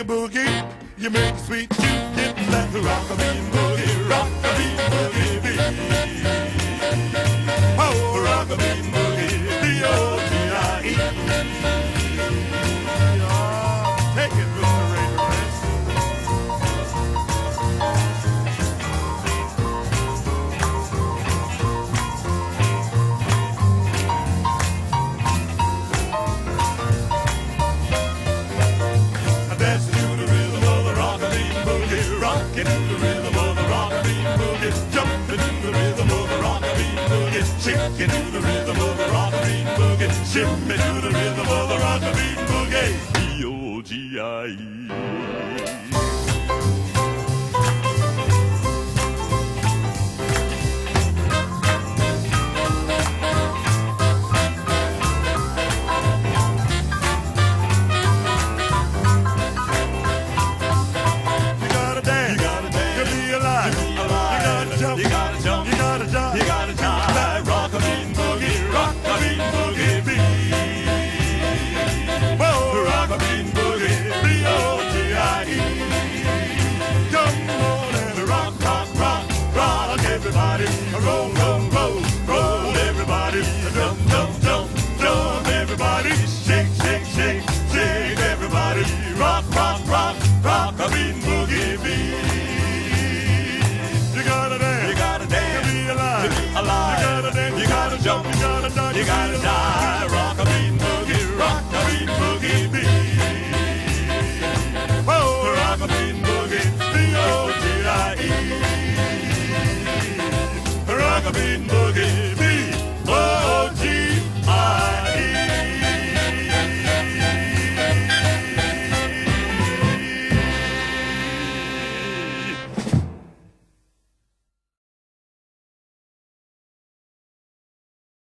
a boogie, you make a sweet tooth get that rock-a-bean boogie, rock-a-bean boogie beat. Oh, rock-a-bean boogie, B-O-G-I-E. Oh, take it, Mr. Razor Prince. Dancing to the rhythm of the rock-a-bean boogie, rocking to the rhythm of the rock-a-bean boogie, jumping to the rhythm of the rock-a-bean boogie, shaking to the rhythm of the rock-a-bean boogie, shimmy to the rhythm of the rock-a-bean boogie, B-O-G-I-E. You gotta jump, you gotta jump, you gotta jump. That rock-a-bean boogie, rock-a-bean boogie beat. Whoa, rock-a-bean boogie, B-O-G-I-E. Come on and rock, rock, rock, rock, everybody. Roll, roll, roll, roll, everybody. Jump, jump, jump, jump, everybody. Shake, shake, shake, shake, everybody. Rock, rock, rock, rock-a-bean boogie beat. You gotta dance, to be alive. You gotta dance, you gotta jump, you gotta dance, you gotta die.